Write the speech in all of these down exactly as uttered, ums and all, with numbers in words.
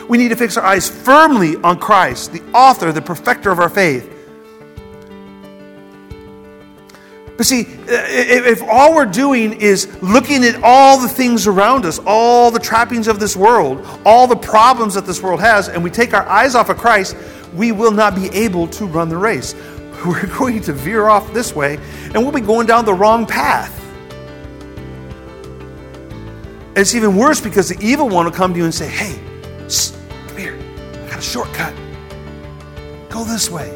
We need to fix our eyes firmly on Christ, the author, the perfecter of our faith. But see, if all we're doing is looking at all the things around us, all the trappings of this world, all the problems that this world has, and we take our eyes off of Christ, we will not be able to run the race. We're going to veer off this way, and we'll be going down the wrong path. And it's even worse because the evil one will come to you and say, hey, shh, come here, I got a shortcut. Go this way.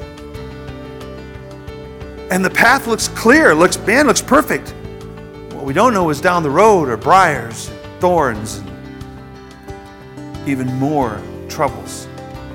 And the path looks clear, looks, man, looks perfect. What we don't know is down the road are briars, thorns, and even more troubles.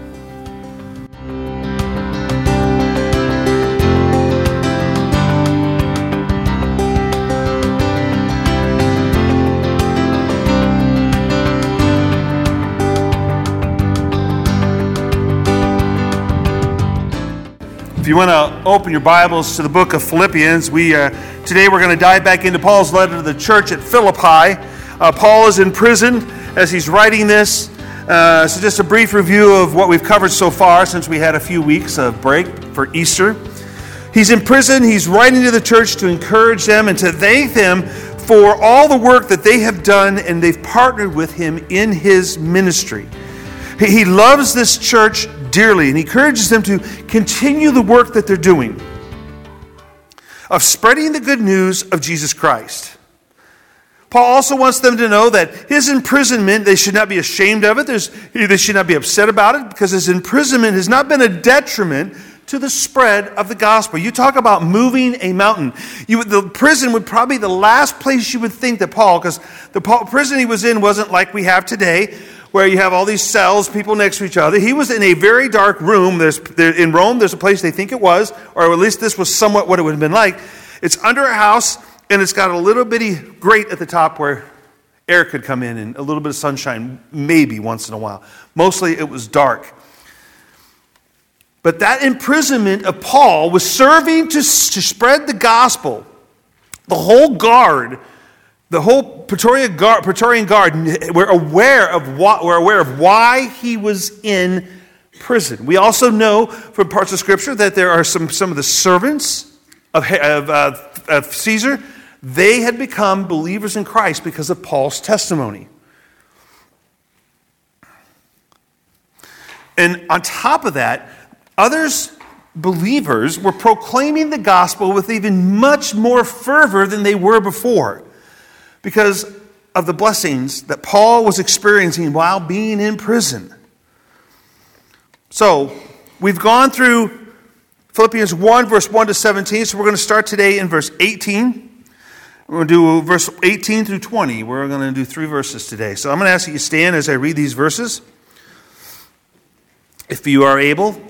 If you want to open your Bibles to the book of Philippians, we uh, today we're going to dive back into Paul's letter to the church at Philippi. Uh, Paul is in prison as he's writing this. Uh, so just a brief review of what we've covered so far since we had a few weeks of break for Easter. He's in prison. He's writing to the church to encourage them and to thank them for all the work that they have done, and they've partnered with him in his ministry. He loves this church dearly, and he encourages them to continue the work that they're doing of spreading the good news of Jesus Christ. Paul also wants them to know that his imprisonment, they should not be ashamed of it. There's, they should not be upset about it, because his imprisonment has not been a detriment to the spread of the gospel. You talk about moving a mountain. You, the prison would probably be the last place you would think that Paul, because the Paul, prison he was in wasn't like we have today, where you have all these cells, people next to each other. He was in a very dark room. There's there, in Rome, there's a place they think it was, or at least this was somewhat what it would have been like. It's under a house, and it's got a little bitty grate at the top where air could come in and a little bit of sunshine, maybe once in a while. Mostly it was dark. But that imprisonment of Paul was serving to, to spread the gospel. The whole guard, the whole Praetorian Guard, Praetorian Guard were aware of what, were aware of why he was in prison. We also know from parts of Scripture that there are some, some of the servants of, of, uh, of Caesar. They had become believers in Christ because of Paul's testimony. And on top of that, others, believers, were proclaiming the gospel with even much more fervor than they were before, because of the blessings that Paul was experiencing while being in prison. So, we've gone through Philippians one, verse one to seventeen, so we're going to start today in verse eighteen. We're going to do verse eighteen through twenty. We're going to do three verses today. So I'm going to ask you to stand as I read these verses, if you are able.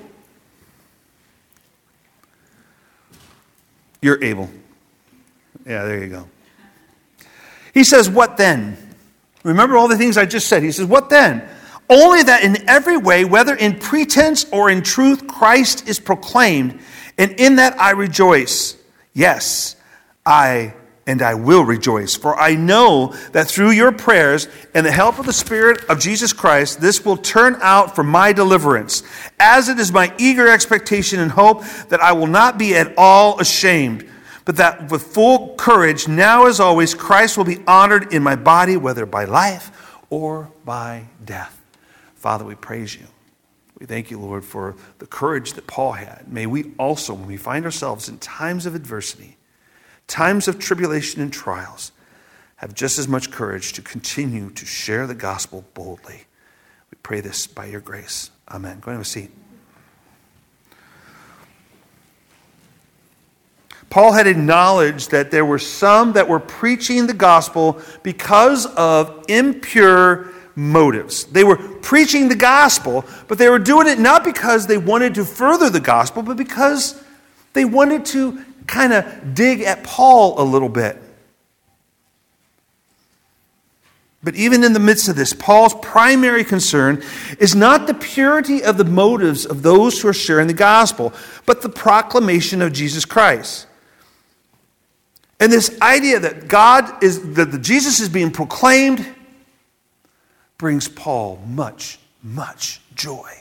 You're able. Yeah, there you go. He says, what then? Remember all the things I just said. He says, what then? Only that in every way, whether in pretense or in truth, Christ is proclaimed, and in that I rejoice. Yes, I and I will rejoice, for I know that through your prayers and the help of the Spirit of Jesus Christ, this will turn out for my deliverance, as it is my eager expectation and hope that I will not be at all ashamed, but that with full courage, now as always, Christ will be honored in my body, whether by life or by death. Father, we praise you. We thank you, Lord, for the courage that Paul had. May we also, when we find ourselves in times of adversity, times of tribulation and trials, have just as much courage to continue to share the gospel boldly. We pray this by your grace. Amen. Go ahead and have a seat. Paul had acknowledged that there were some that were preaching the gospel because of impure motives. They were preaching the gospel, but they were doing it not because they wanted to further the gospel, but because they wanted to kind of dig at Paul a little bit. But even in the midst of this, Paul's primary concern is not the purity of the motives of those who are sharing the gospel, but the proclamation of Jesus Christ. And this idea that God is, that Jesus is being proclaimed brings Paul much much joy.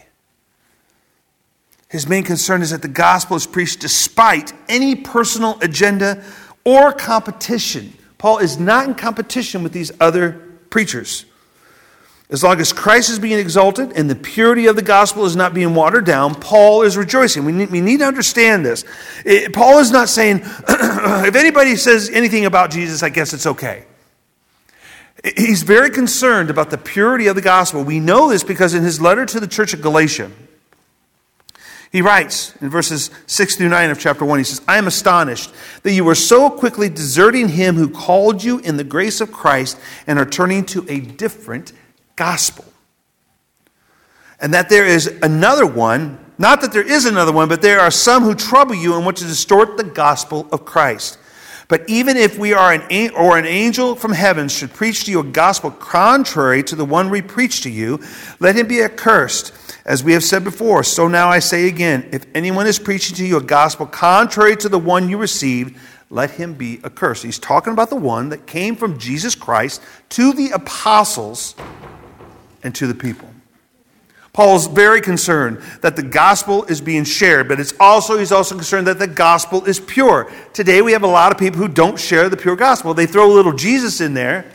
His main concern is that the gospel is preached despite any personal agenda or competition. Paul is not in competition with these other preachers. As long as Christ is being exalted and the purity of the gospel is not being watered down, Paul is rejoicing. We need, we need to understand this. It, Paul is not saying, if anybody says anything about Jesus, I guess it's okay. He's very concerned about the purity of the gospel. We know this because in his letter to the church of Galatia, he writes in verses six through nine of chapter one, he says, I am astonished that you are so quickly deserting him who called you in the grace of Christ and are turning to a different gospel. And that there is another one, not that there is another one, but there are some who trouble you and want to distort the gospel of Christ. But even if we are an or an angel from heaven should preach to you a gospel contrary to the one we preach to you, let him be accursed. As we have said before, so now I say again, if anyone is preaching to you a gospel contrary to the one you received, let him be accursed. He's talking about the one that came from Jesus Christ to the apostles and to the people. Paul's very concerned that the gospel is being shared, but it's also he's also concerned that the gospel is pure. Today we have a lot of people who don't share the pure gospel. They throw a little Jesus in there,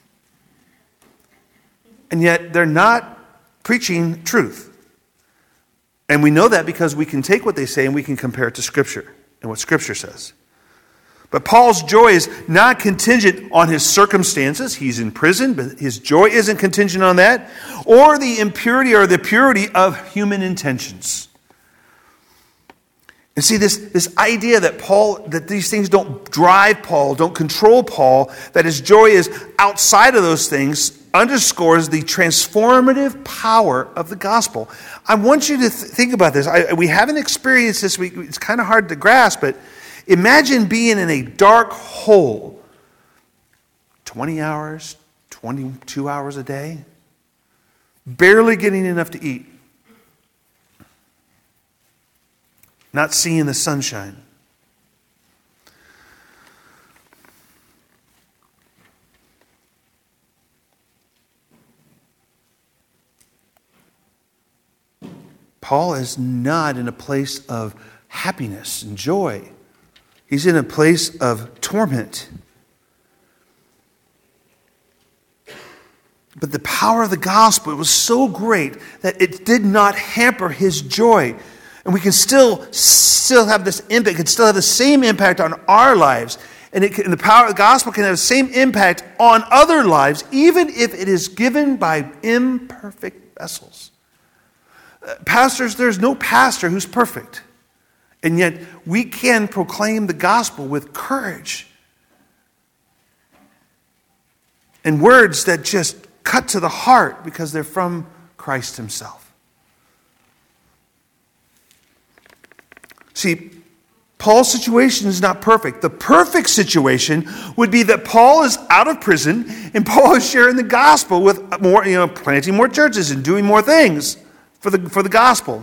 and yet they're not preaching truth. And we know that because we can take what they say and we can compare it to Scripture and what Scripture says. But Paul's joy is not contingent on his circumstances. He's in prison, but his joy isn't contingent on that, or the impurity or the purity of human intentions. And see, this, this idea that Paul, that these things don't drive Paul, don't control Paul, that his joy is outside of those things, underscores the transformative power of the gospel. I want you to th- think about this. I, we haven't experienced this. We, it's kind of hard to grasp, but imagine being in a dark hole twenty hours, twenty-two hours a day, barely getting enough to eat, not seeing the sunshine. Paul is not in a place of happiness and joy. He's in a place of torment. But the power of the gospel was so great that it did not hamper his joy. And we can still, still have this impact. It can still have the same impact on our lives. And, it can, and the power of the gospel can have the same impact on other lives, even if it is given by imperfect vessels. Uh, pastors, there's no pastor who's perfect. And yet we can proclaim the gospel with courage. And words that just cut to the heart because they're from Christ himself. See, Paul's situation is not perfect. The perfect situation would be that Paul is out of prison and Paul is sharing the gospel with more, you know, planting more churches and doing more things for the, for the gospel.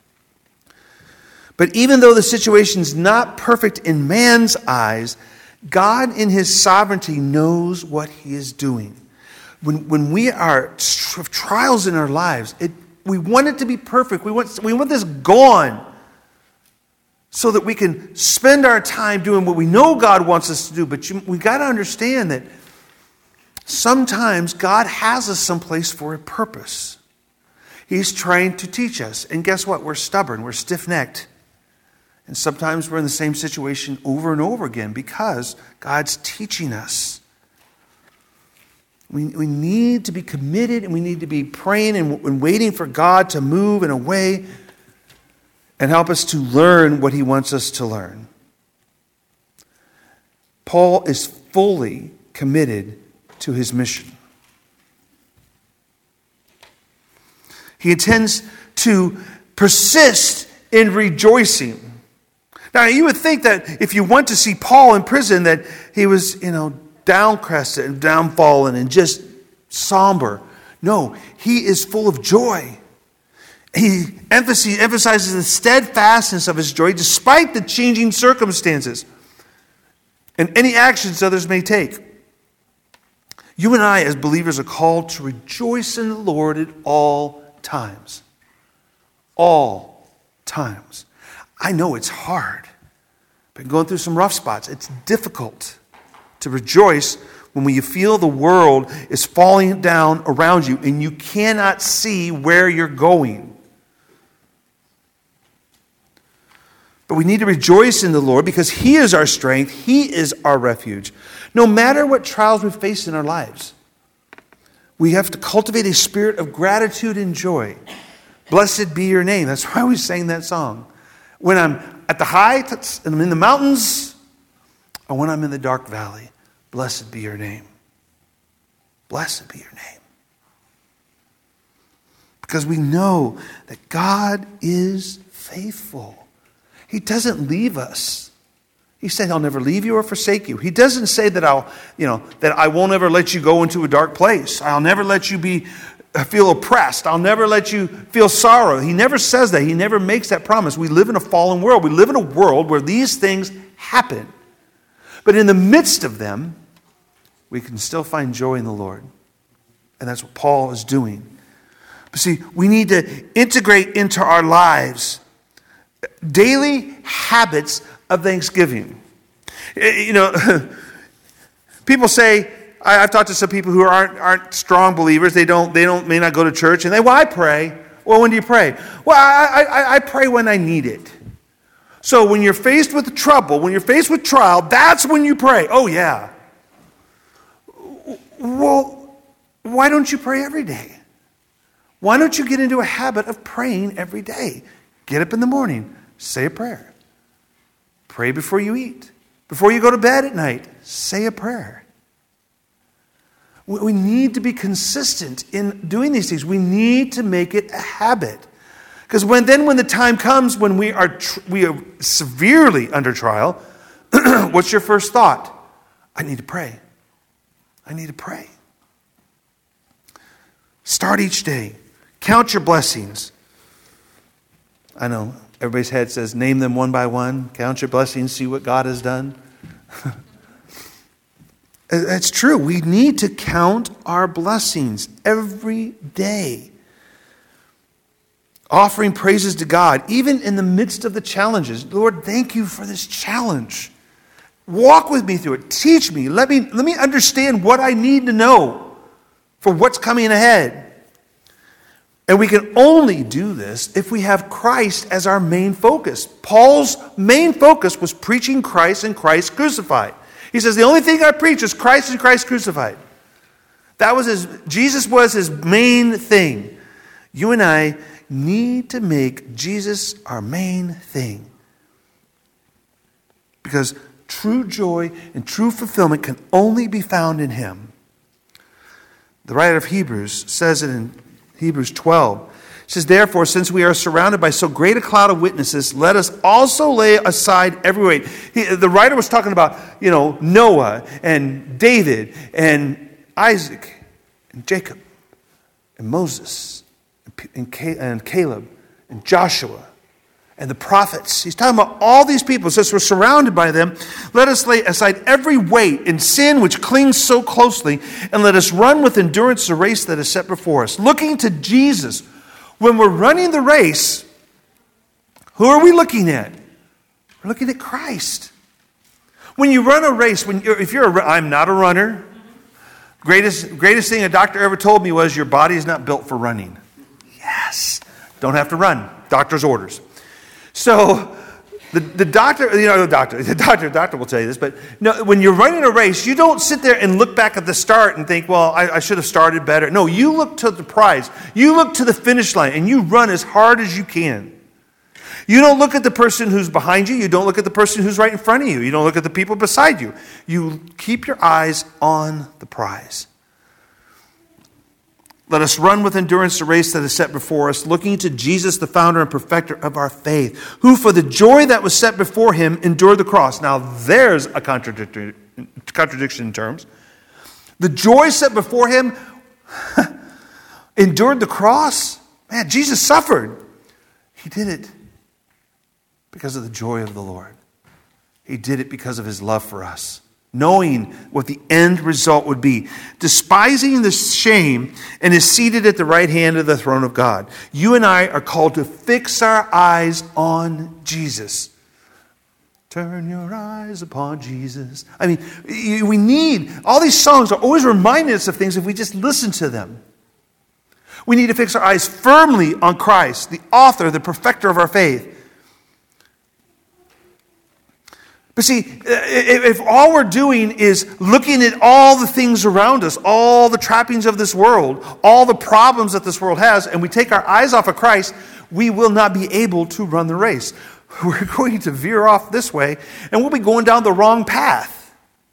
But even though the situation is not perfect in man's eyes, God in his sovereignty knows what he is doing. When, when we are trials in our lives, it, we want it to be perfect. We want, we want this gone so that we can spend our time doing what we know God wants us to do. But you, we got to understand that sometimes God has us someplace for a purpose. He's trying to teach us. And guess what? We're stubborn. We're stiff-necked. And sometimes we're in the same situation over and over again because God's teaching us. We, we need to be committed and we need to be praying and, and waiting for God to move in a way and help us to learn what he wants us to learn. Paul is fully committed to his mission. He intends to persist in rejoicing. Now, you would think that if you went to see Paul in prison, that he was, you know, downcrested and downfallen and just somber. No, he is full of joy. He emphasizes the steadfastness of his joy despite the changing circumstances and any actions others may take. You and I, as believers, are called to rejoice in the Lord at all times. All times. I know it's hard. Been going through some rough spots. It's difficult to rejoice when you feel the world is falling down around you and you cannot see where you're going. But we need to rejoice in the Lord because He is our strength. He is our refuge. No matter what trials we face in our lives, we have to cultivate a spirit of gratitude and joy. Blessed be your name. That's why we sang that song. When I'm at the heights and I'm in the mountains, or when I'm in the dark valley, blessed be your name. Blessed be your name. Because we know that God is faithful. He doesn't leave us. He said He'll never leave you or forsake you. He doesn't say that I'll, you know, that I won't ever let you go into a dark place. I'll never let you be feel oppressed. I'll never let you feel sorrow. He never says that. He never makes that promise. We live in a fallen world. We live in a world where these things happen. But in the midst of them, we can still find joy in the Lord. And that's what Paul is doing. But see, we need to integrate into our lives daily habits of thanksgiving. You know, people say, I've talked to some people who aren't aren't strong believers. They don't they don't may not go to church, and they well, I pray. Well, when do you pray? Well, I, I I pray when I need it. So when you're faced with trouble, when you're faced with trial, that's when you pray. Oh yeah. Well, why don't you pray every day? Why don't you get into a habit of praying every day? Get up in the morning, say a prayer. Pray before you eat. Before you go to bed at night, say a prayer. We need to be consistent in doing these things. We need to make it a habit. Because when then when the time comes when we are tr- we are severely under trial, what's your first thought? I need to pray. I need to pray. Start each day. Count your blessings. I know everybody's head says, name them one by one. Count your blessings, see what God has done. It's true. We need to count our blessings every day. Offering praises to God, even in the midst of the challenges. Lord, thank you for this challenge. Walk with me through it. Teach me. Let me, let me understand what I need to know for what's coming ahead. And we can only do this if we have Christ as our main focus. Paul's main focus was preaching Christ and Christ crucified. He says, the only thing I preach is Christ and Christ crucified. That was his, Jesus was his main thing. You and I need to make Jesus our main thing. Because true joy and true fulfillment can only be found in Him. The writer of Hebrews says it in Hebrews twelve. It says, therefore, since we are surrounded by so great a cloud of witnesses, let us also lay aside every weight. He, the writer was talking about, you know, Noah and David and Isaac and Jacob and Moses and Caleb and Joshua and the prophets. He's talking about all these people. Since we're surrounded by them, let us lay aside every weight and sin which clings so closely, and let us run with endurance the race that is set before us, looking to Jesus. When we're running the race, who are we looking at? We're looking at Christ. When you run a race, when you're, if you're a, I'm not a runner. Greatest, greatest thing a doctor ever told me was your body is not built for running. Yes. Don't have to run. Doctor's orders. So the, the doctor, you know, the doctor, the doctor, doctor will tell you this, but no, when you're running a race, you don't sit there and look back at the start and think, well, I, I should have started better. No, you look to the prize. You look to the finish line and you run as hard as you can. You don't look at the person who's behind you. You don't look at the person who's right in front of you. You don't look at the people beside you. You keep your eyes on the prize. Let us run with endurance the race that is set before us, looking to Jesus, the founder and perfecter of our faith, who for the joy that was set before him endured the cross. Now there's a contradiction in terms. The joy set before him endured the cross. Man, Jesus suffered. He did it because of the joy of the Lord. He did it because of his love for us. knowing what the end result would be, despising the shame, and is seated at the right hand of the throne of God. You and I are called to fix our eyes on Jesus. Turn your eyes upon Jesus. I mean, we need, all these songs are always reminding us of things if we just listen to them. We need to fix our eyes firmly on Christ, the author, the perfecter of our faith. But see, if all we're doing is looking at all the things around us, all the trappings of this world, all the problems that this world has, and we take our eyes off of Christ, we will not be able to run the race. We're going to veer off this way, and we'll be going down the wrong path.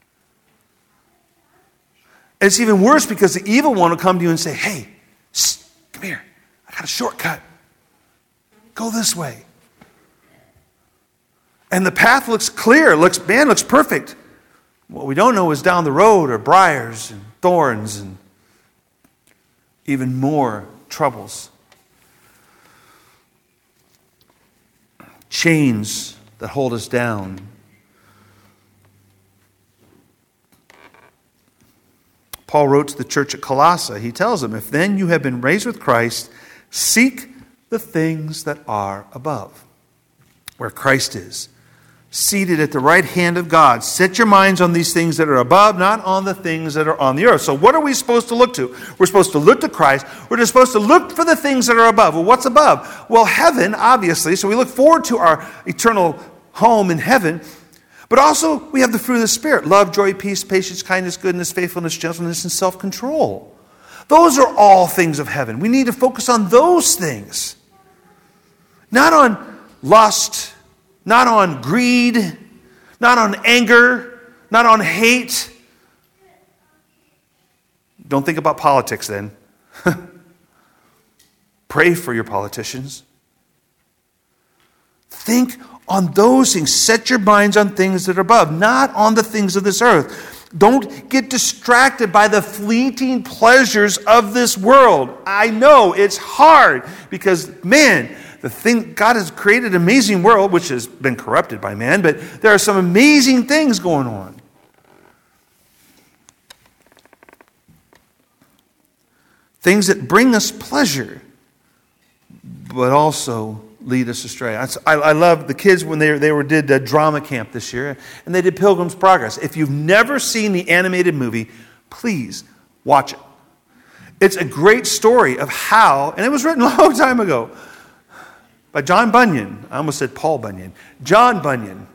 And it's even worse because the evil one will come to you and say, hey, shh, come here, I got a shortcut. Go this way. And the path looks clear, looks, man, looks perfect. What we don't know is down the road are briars and thorns and even more troubles. Chains that hold us down. Paul wrote to the church at Colossae. He tells them, if then you have been raised with Christ, seek the things that are above, where Christ is, seated at the right hand of God. Set your minds on these things that are above, not on the things that are on the earth. So what are we supposed to look to? We're supposed to look to Christ. We're just supposed to look for the things that are above. Well, what's above? Well, heaven, obviously. So we look forward to our eternal home in heaven. But also, we have the fruit of the Spirit. Love, joy, peace, patience, kindness, goodness, faithfulness, gentleness, and self-control. Those are all things of heaven. We need to focus on those things. Not on lust, not on greed, not on anger, not on hate. Don't think about politics then. Pray for your politicians. Think on those things. Set your minds on things that are above, not on the things of this earth. Don't get distracted by the fleeting pleasures of this world. I know it's hard because, man, the thing, God has created an amazing world, which has been corrupted by man, but there are some amazing things going on. Things that bring us pleasure, but also lead us astray. I, I love the kids when they, they were did a drama camp this year, and they did Pilgrim's Progress. If you've never seen the animated movie, please watch it. It's a great story of how, and it was written a long time ago, by John Bunyan. I almost said Paul Bunyan. John Bunyan.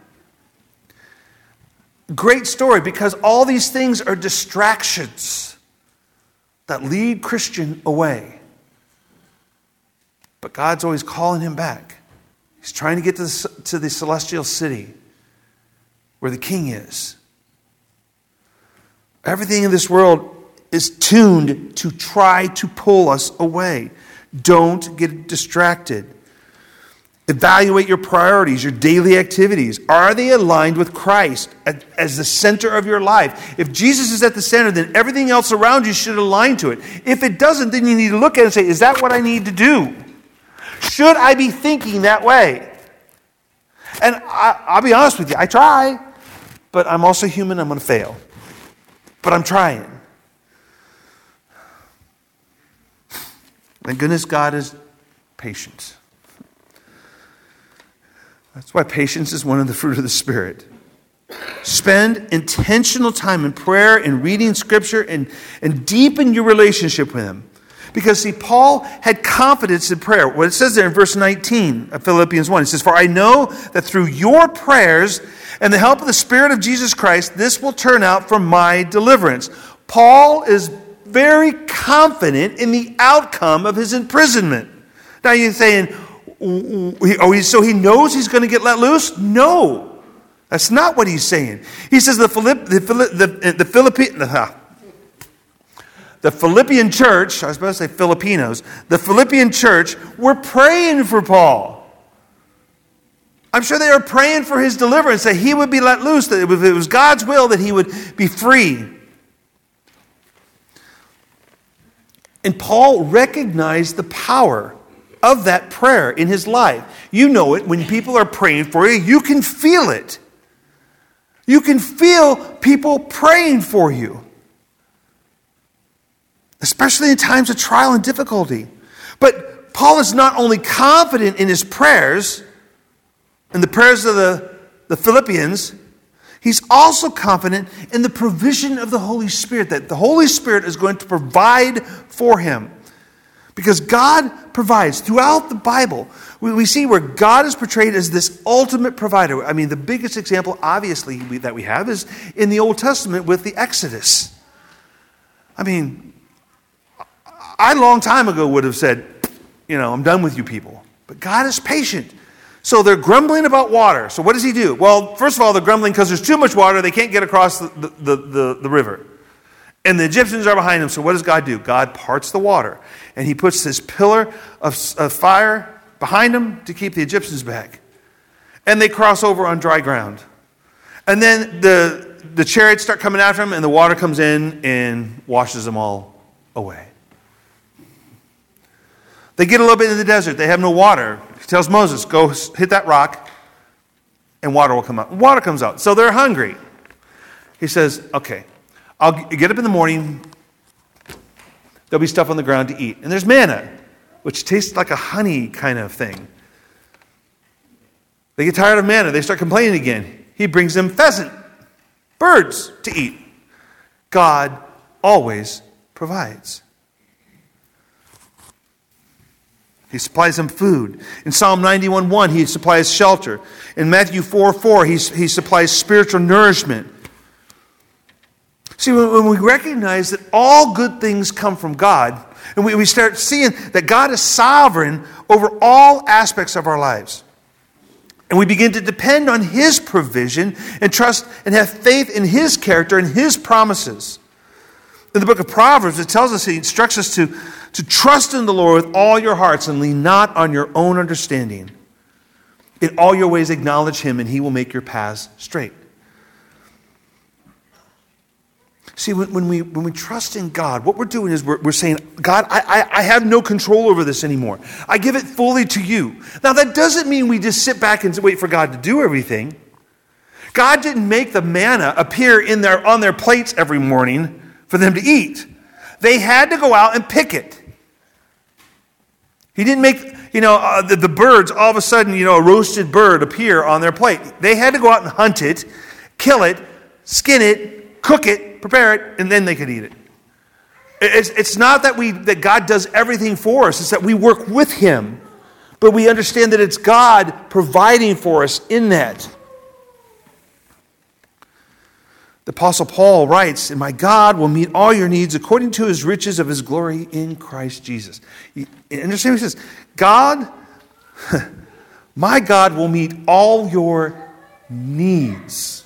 Great story because all these things are distractions that lead Christian away. But God's always calling him back. He's trying to get to the, to the celestial city where the king is. Everything in this world is tuned to try to pull us away. Don't get distracted. Evaluate your priorities, your daily activities. Are they aligned with Christ as the center of your life? If Jesus is at the center, then everything else around you should align to it. If it doesn't, then you need to look at it and say, is that what I need to do? Should I be thinking that way? And I, I'll be honest with you, I try, but I'm also human, I'm going to fail. But I'm trying. Thank goodness God is patient. That's why patience is one of the fruit of the Spirit. Spend intentional time in prayer and reading Scripture and, and deepen your relationship with Him. Because, see, Paul had confidence in prayer. What it says there in verse nineteen of Philippians one, it says, for I know that through your prayers and the help of the Spirit of Jesus Christ, this will turn out for my deliverance. Paul is very confident in the outcome of his imprisonment. Now you're saying, oh, so he knows he's going to get let loose? No, that's not what he's saying. He says the Philipp, the the, the Philippian, the, the Philippian church, I was about to say Filipinos, the Philippian church were praying for Paul. I'm sure they were praying for his deliverance, that he would be let loose, that if it was God's will that he would be free. And Paul recognized the power of that prayer in his life. You know it when people are praying for you. You can feel it. You can feel people praying for you, especially in times of trial and difficulty. But Paul is not only confident in his prayers, in the prayers of the, the Philippians, he's also confident in the provision of the Holy Spirit, that the Holy Spirit is going to provide for him. Because God provides. Throughout the Bible, we, we see where God is portrayed as this ultimate provider. I mean, the biggest example, obviously, we, that we have is in the Old Testament with the Exodus. I mean, I, a long time ago, would have said, you know, I'm done with you people. But God is patient. So they're grumbling about water. So what does he do? Well, first of all, they're grumbling because there's too much water. They can't get across the, the, the, the river. And the Egyptians are behind them. So what does God do? God parts the water. And he puts this pillar of, of fire behind them to keep the Egyptians back. And they cross over on dry ground. And then the, the chariots start coming after them, and the water comes in and washes them all away. They get a little bit in the desert. They have no water. He tells Moses, go hit that rock, and water will come out. Water comes out. So they're hungry. He says, okay, I'll get up in the morning. There'll be stuff on the ground to eat. And there's manna, which tastes like a honey kind of thing. They get tired of manna. They start complaining again. He brings them pheasant, birds to eat. God always provides. He supplies them food. In Psalm ninety-one one, he supplies shelter. In Matthew four four, he, he supplies spiritual nourishment. See, when, when we recognize that all good things come from God, and we, we start seeing that God is sovereign over all aspects of our lives, and we begin to depend on his provision and trust and have faith in his character and his promises. In the book of Proverbs, it tells us, he instructs us to, to trust in the Lord with all your hearts and lean not on your own understanding. In all your ways acknowledge him, and he will make your paths straight. See, when, when we when we trust in God, what we're doing is we're, we're saying, God, I, I, I have no control over this anymore. I give it fully to you. Now, that doesn't mean we just sit back and wait for God to do everything. God didn't make the manna appear in their on their plates every morning for them to eat. They had to go out and pick it. He didn't make, you know, uh, the, the birds, all of a sudden, you know, a roasted bird appear on their plate. They had to go out and hunt it, kill it, skin it, cook it, prepare it, and then they could eat it. It's, it's not that we that God does everything for us. It's that we work with him. But we understand that it's God providing for us in that. The Apostle Paul writes, and my God will meet all your needs according to his riches of his glory in Christ Jesus. You understand what he says? God, my God will meet all your needs.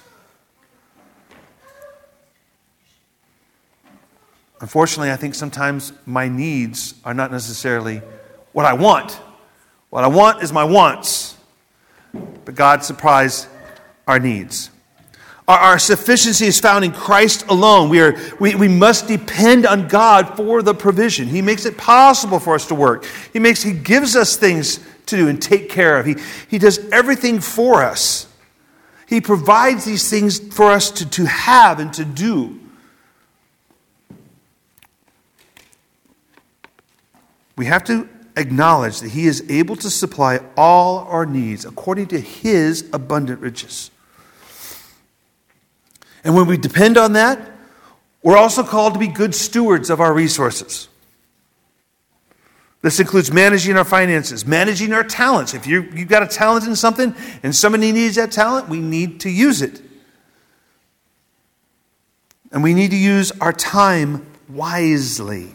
Unfortunately, I think sometimes my needs are not necessarily what I want. What I want is my wants. But God supplies our needs. Our, our sufficiency is found in Christ alone. We, are, we, we must depend on God for the provision. He makes it possible for us to work. He makes He gives us things to do and take care of. He, he does everything for us. He provides these things for us to, to have and to do. We have to acknowledge that He is able to supply all our needs according to His abundant riches. And when we depend on that, we're also called to be good stewards of our resources. This includes managing our finances, managing our talents. If you, you've got a talent in something and somebody needs that talent, we need to use it. And we need to use our time wisely.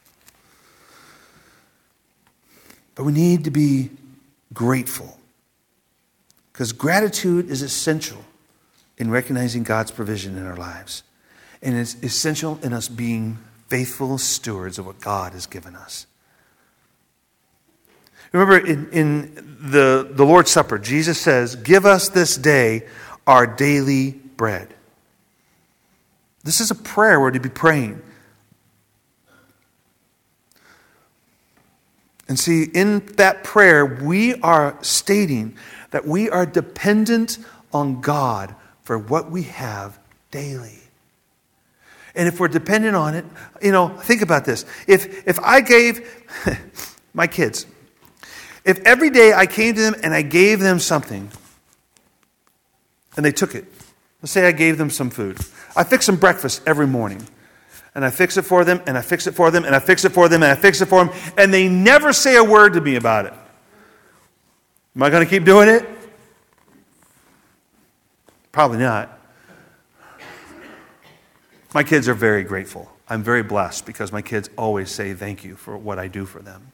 But we need to be grateful, because gratitude is essential in recognizing God's provision in our lives. And it's essential in us being faithful stewards of what God has given us. Remember in, in the, the Lord's Supper, Jesus says, "Give us this day our daily bread." This is a prayer we're to be praying. And see, in that prayer, we are stating that we are dependent on God for what we have daily. And if we're dependent on it, you know, think about this. If if I gave my kids, if every day I came to them and I gave them something, and they took it. Let's say I gave them some food. I fix them breakfast every morning. And I fix it for them, and I fix it for them, and I fix it for them, and I fix it for them, and they never say a word to me about it. Am I going to keep doing it? Probably not. My kids are very grateful. I'm very blessed because my kids always say thank you for what I do for them.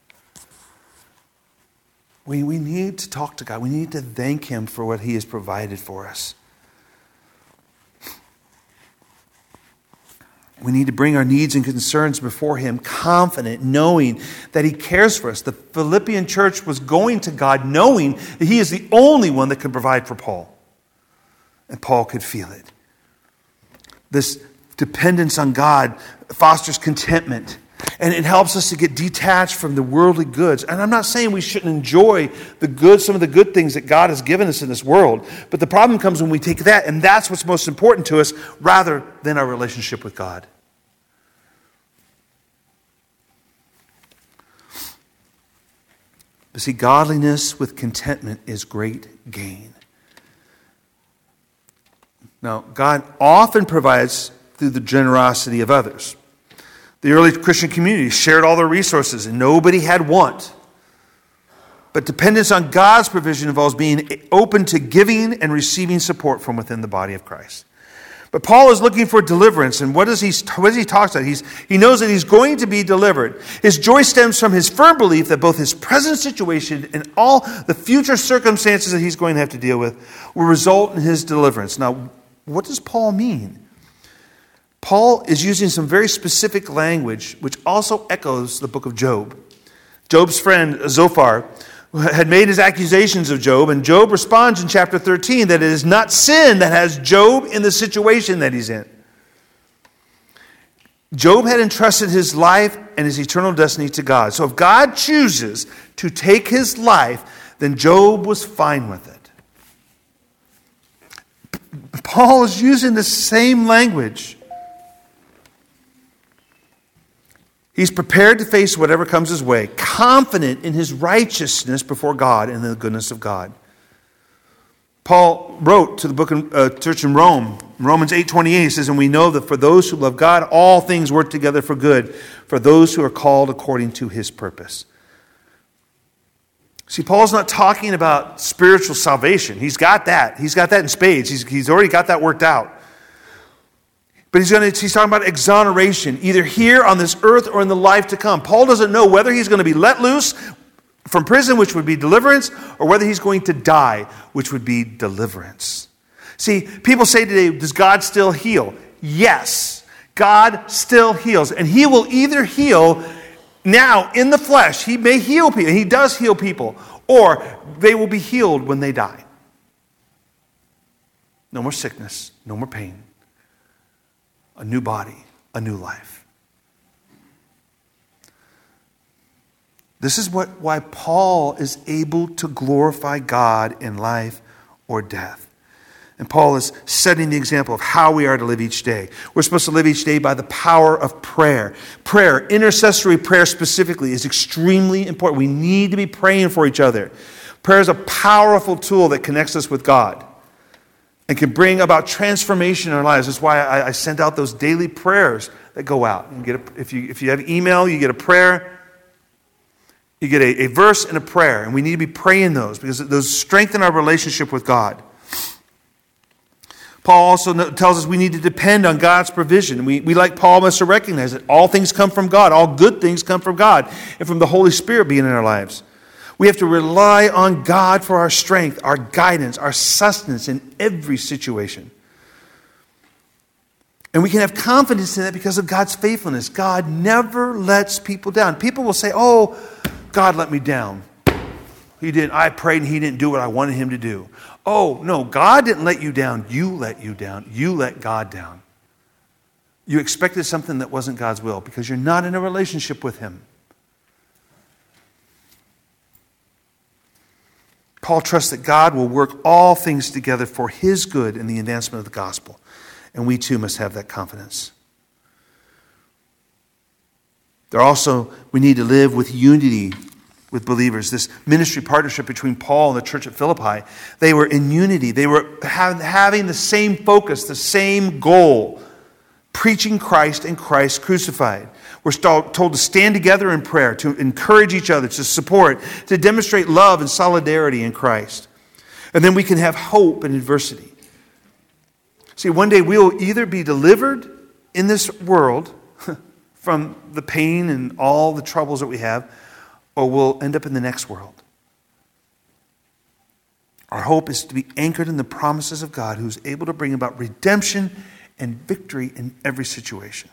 We, we need to talk to God. We need to thank Him for what He has provided for us. We need to bring our needs and concerns before Him, confident, knowing that He cares for us. The Philippian church was going to God knowing that He is the only one that can provide for Paul. And Paul could feel it. This dependence on God fosters contentment. And it helps us to get detached from the worldly goods. And I'm not saying we shouldn't enjoy the good, some of the good things that God has given us in this world. But the problem comes when we take that, and that's what's most important to us, rather than our relationship with God. But see, godliness with contentment is great gain. Now, God often provides through the generosity of others. The early Christian community shared all their resources and nobody had want. But dependence on God's provision involves being open to giving and receiving support from within the body of Christ. But Paul is looking for deliverance, and what does he, what does he talk about? He's, he knows that he's going to be delivered. His joy stems from his firm belief that both his present situation and all the future circumstances that he's going to have to deal with will result in his deliverance. Now, what does Paul mean? Paul is using some very specific language which also echoes the book of Job. Job's friend Zophar had made his accusations of Job, and Job responds in chapter thirteen that it is not sin that has Job in the situation that he's in. Job had entrusted his life and his eternal destiny to God. So if God chooses to take his life, then Job was fine with it. Paul is using the same language. He's prepared to face whatever comes his way, confident in his righteousness before God and the goodness of God. Paul wrote to the book of uh, church in Rome, Romans eight twenty-eight, he says, "And we know that for those who love God, all things work together for good, for those who are called according to His purpose." See, Paul's not talking about spiritual salvation. He's got that. He's got that in spades. He's, he's already got that worked out. But he's, going to, he's talking about exoneration, either here on this earth or in the life to come. Paul doesn't know whether he's going to be let loose from prison, which would be deliverance, or whether he's going to die, which would be deliverance. See, people say today, does God still heal? Yes, God still heals. And He will either heal now in the flesh. He may heal people, and He does heal people, or they will be healed when they die. No more sickness, no more pain. A new body, a new life. This is what why Paul is able to glorify God in life or death. And Paul is setting the example of how we are to live each day. We're supposed to live each day by the power of prayer. Prayer, intercessory prayer specifically, is extremely important. We need to be praying for each other. Prayer is a powerful tool that connects us with God and can bring about transformation in our lives. That's why I, I sent out those daily prayers that go out. You get a, if you if you have email, you get a prayer. You get a, a verse and a prayer, and we need to be praying those because those strengthen our relationship with God. Paul also tells us we need to depend on God's provision. We, we like Paul, must recognize that all things come from God. All good things come from God and from the Holy Spirit being in our lives. We have to rely on God for our strength, our guidance, our sustenance in every situation. And we can have confidence in that because of God's faithfulness. God never lets people down. People will say, "Oh, God let me down. He didn't. I prayed and He didn't do what I wanted Him to do." Oh, no, God didn't let you down. You let you down. You let God down. You expected something that wasn't God's will because you're not in a relationship with Him. Paul trusts that God will work all things together for his good in the advancement of the gospel. And we too must have that confidence. There also, we need to live with unity with believers. This ministry partnership between Paul and the church at Philippi, they were in unity. They were having the same focus, the same goal, preaching Christ and Christ crucified. We're told to stand together in prayer, to encourage each other, to support, to demonstrate love and solidarity in Christ. And then we can have hope in adversity. See, one day we'll either be delivered in this world from the pain and all the troubles that we have, or we'll end up in the next world. Our hope is to be anchored in the promises of God, who's able to bring about redemption and victory in every situation.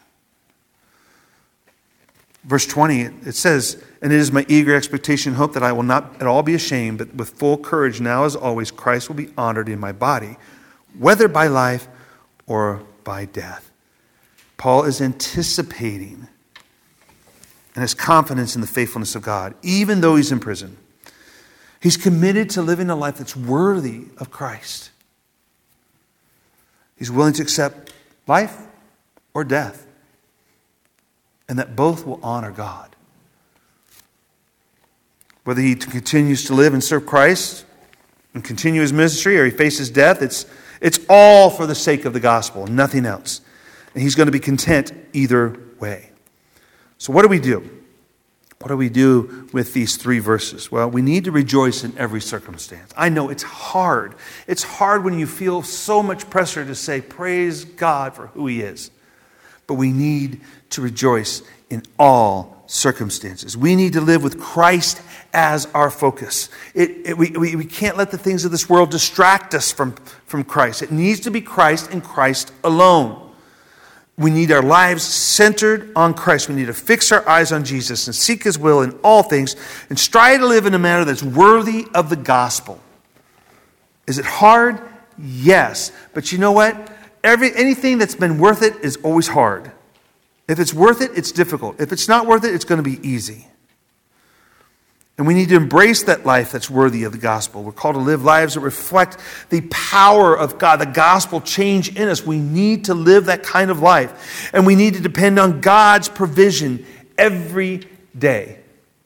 Verse twenty, it says, "And it is my eager expectation and hope that I will not at all be ashamed, but with full courage now as always, Christ will be honored in my body, whether by life or by death." Paul is anticipating and has confidence in the faithfulness of God, even though he's in prison. He's committed to living a life that's worthy of Christ. He's willing to accept life or death, and that both will honor God. Whether he continues to live and serve Christ and continue his ministry, or he faces death, it's, it's all for the sake of the gospel, nothing else. And he's going to be content either way. So what do we do? What do we do with these three verses? Well, we need to rejoice in every circumstance. I know it's hard. It's hard when you feel so much pressure to say, praise God for who he is. But we need to rejoice in all circumstances. We need to live with Christ as our focus. It, it, we, we, we can't let the things of this world distract us from, from Christ. It needs to be Christ and Christ alone. We need our lives centered on Christ. We need to fix our eyes on Jesus and seek his will in all things and strive to live in a manner that's worthy of the gospel. Is it hard? Yes. But you know what? Every, anything that's been worth it is always hard. If it's worth it, it's difficult. If it's not worth it, it's going to be easy. And we need to embrace that life that's worthy of the gospel. We're called to live lives that reflect the power of God, the gospel change in us. We need to live that kind of life. And we need to depend on God's provision every day.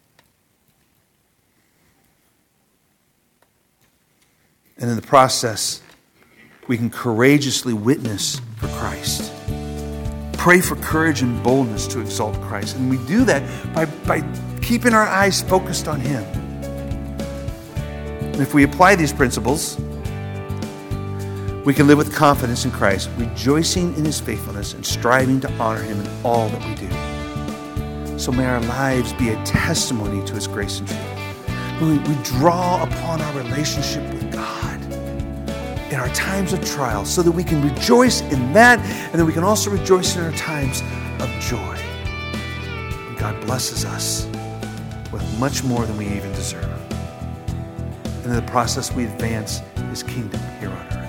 And in the process, we can courageously witness for Christ. Pray for courage and boldness to exalt Christ. And we do that by, by keeping our eyes focused on him. And if we apply these principles, we can live with confidence in Christ, rejoicing in his faithfulness and striving to honor him in all that we do. So may our lives be a testimony to his grace and truth. We, we draw upon our relationship with God in our times of trial, so that we can rejoice in that, and then we can also rejoice in our times of joy. And God blesses us with much more than we even deserve. And in the process, we advance his kingdom here on earth.